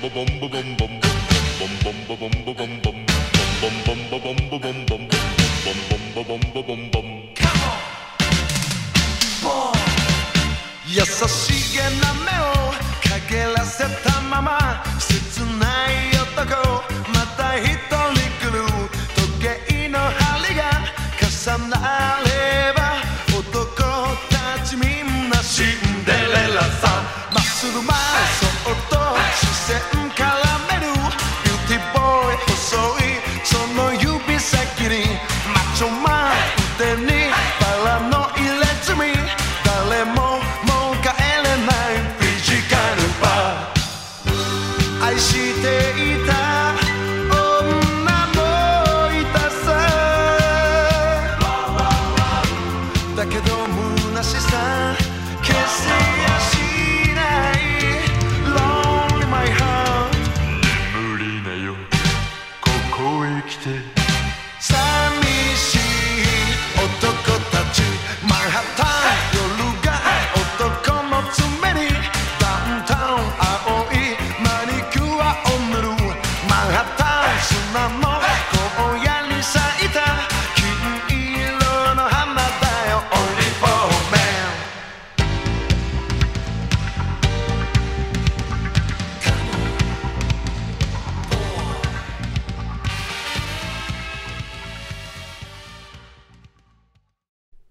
優しげな目を陰らせたまま切ない男また一人来る時計の針が重なれば男たちみんなシンデレラさマッスルマンそっと視線絡めるビューティーボーイ細いその指先にマッチョマン腕にバラの入れ墨誰も愛していた女もいたさだけど虚しさ